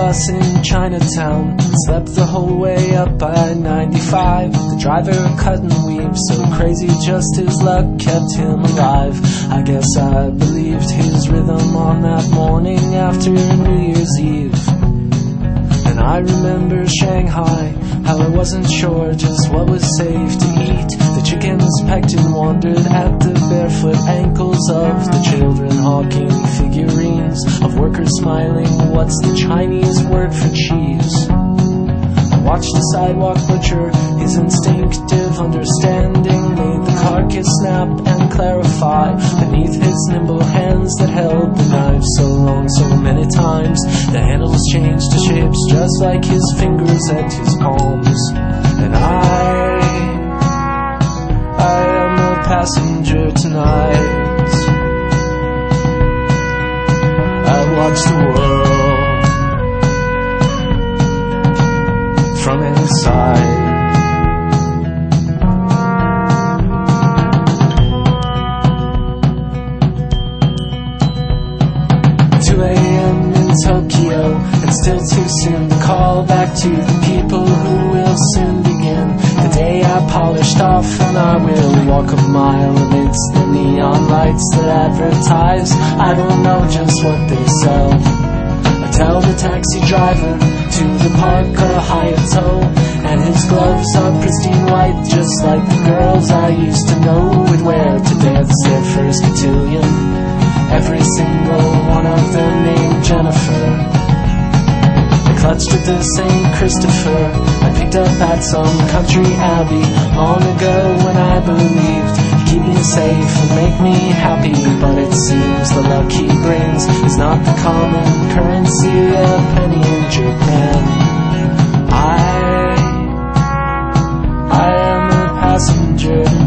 bus in Chinatown, slept the whole way up by 95. The driver cut and weave, so crazy just his luck kept him alive. I guess I believed his rhythm on that morning after New Year's Eve. And I remember Shanghai, how I wasn't sure just what was safe to eat. The chickens pecked and wondered at the barefoot ankles of the children hawking figurines of workers smiling. What's the Chinese word for cheese? I watched the sidewalk butcher, his instinctive understanding made the carcass snap and clarify beneath his nimble hands that held the knife so long, so many times. The handles changed to shapes just like his fingers and his palms. And I am a passenger tonight. I watch the world from inside. 2 a.m. in Tokyo, and still too soon to call back to the people who will soon begin the day I polished off, and I will walk a mile amidst the neon lights that advertise I don't know just what they sell. I tell the taxi driver to the park a Hayato, and his gloves are pristine white, just like the girls I used to know would wear to dance their first cotillion. Every single one of them named Jennifer. I clutched at the St. Christopher I picked up at some country abbey long ago, when I believed he'd keep me safe and make me happy. But it seems the luck he brings is not the common currency of penny in Japan. I am a passenger